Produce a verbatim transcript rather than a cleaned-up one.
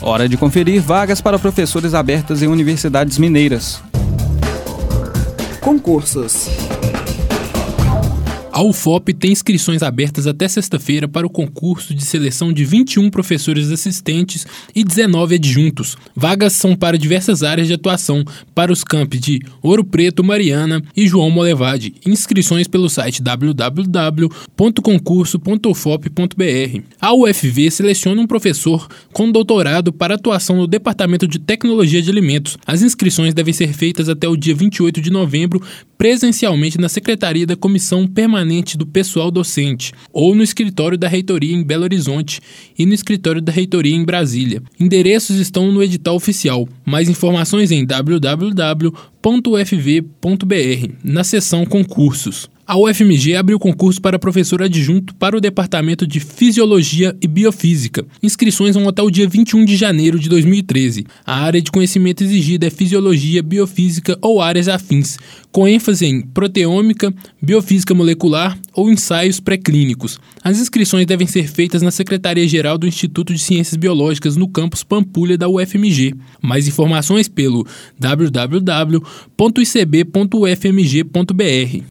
Hora de conferir vagas para professores abertas em universidades mineiras. Concursos. A U F O P tem inscrições abertas até sexta-feira para o concurso de seleção de vinte e um professores assistentes e dezenove adjuntos. Vagas são para diversas áreas de atuação para os campi de Ouro Preto, Mariana e João Molevade. Inscrições pelo site w w w ponto concurso ponto u f o p ponto b r. A U F V seleciona um professor com doutorado para atuação no Departamento de Tecnologia de Alimentos. As inscrições devem ser feitas até o dia vinte e oito de novembro, presencialmente na Secretaria da Comissão Permanente do Pessoal Docente, ou no escritório da Reitoria em Belo Horizonte e no escritório da Reitoria em Brasília. Endereços estão no edital oficial. Mais informações em w w w ponto u f v ponto b r, na seção Concursos. A U F M G abriu concurso para professor adjunto para o Departamento de Fisiologia e Biofísica. Inscrições vão até o dia vinte e um de janeiro de dois mil e treze. A área de conhecimento exigida é Fisiologia, Biofísica ou áreas afins, com ênfase em proteômica, biofísica molecular ou ensaios pré-clínicos. As inscrições devem ser feitas na Secretaria-Geral do Instituto de Ciências Biológicas no campus Pampulha da U F M G. Mais informações pelo w w w ponto i c b ponto u f m g ponto b r.